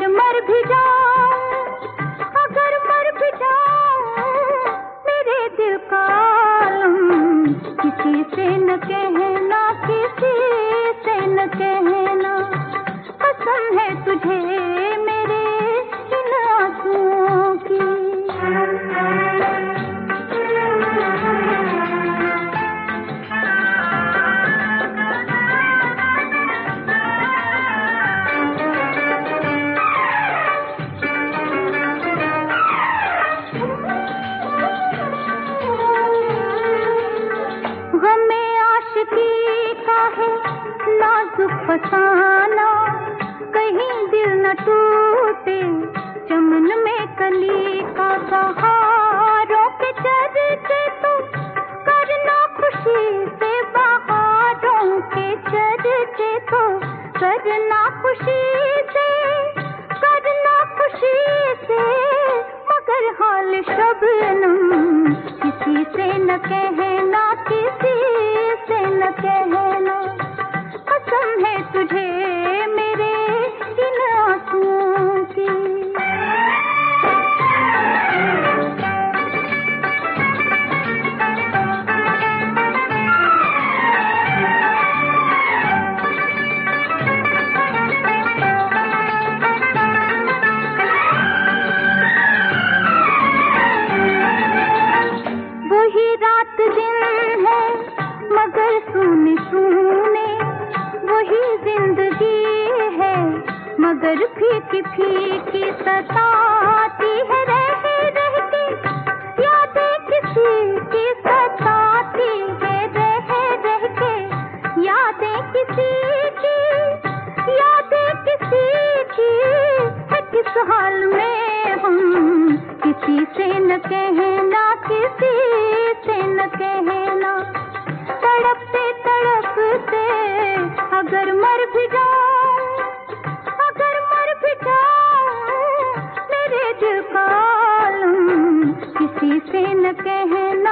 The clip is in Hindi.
अगर मर भी जाऊं, अगर मर भी जाऊं, मेरे दिल का आलम किसी से न कहना, किसी से न कहना। कसम है तुझे मेरे इन आंसुओं की। नाजुक फसाना, कहीं दिल न टूटे, चमन में कली का बहारों के चर्चे तो करना खुशी से, बहारों के चर्चे तो करना खुशी से, करना खुशी से। मगर हाल शबनम किसी से न कहना, किसी से न कहना। कसम है तुझे मेरे इन आंसुओं की। वही रात दिन है मगर सुने सुने, वही जिंदगी है मगर फीकी फीकी सताती है, रह रह के यादें किसी की सताती है, रह रह के यादें किसी की, यादें किसी की है। किस हाल में हम किसी से न कहना, किसी से न कहना। तड़पते तड़पते अगर मर भी जाऊं, अगर मर भी जाऊं, मेरे दिल का आलम किसी से न कहना,